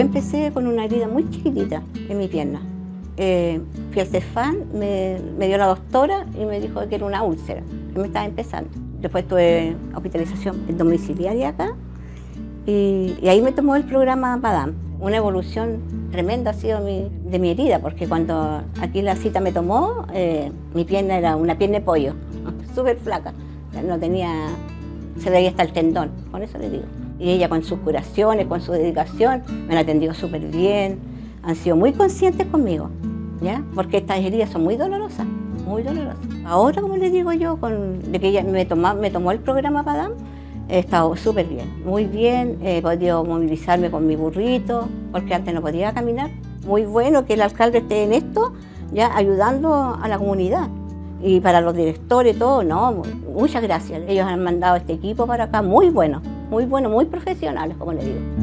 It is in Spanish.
Empecé con una herida muy chiquitita en mi pierna. Fui al Cefam, me dio la doctora y me dijo que era una úlcera, que me estaba empezando. Después tuve hospitalización domiciliaria acá y ahí me tomó el programa PADAM. Una evolución tremenda ha sido de mi herida, porque cuando aquí la cita me tomó, mi pierna era una pierna de pollo, súper flaca. No tenía, se veía hasta el tendón, con eso le digo. Y ella con sus curaciones, con su dedicación, me la atendió súper bien. Han sido muy conscientes conmigo, ¿ya? Porque estas heridas son muy dolorosas, muy dolorosas. Ahora, como le digo yo, de que ella me tomó el programa PADAM, he estado súper bien, muy bien. He podido movilizarme con mi burrito, porque antes no podía caminar. Muy bueno que el alcalde esté en esto, ya ayudando a la comunidad. Y para los directores, todo, no, muchas gracias. Ellos han mandado este equipo para acá, muy bueno, muy profesionales, como le digo.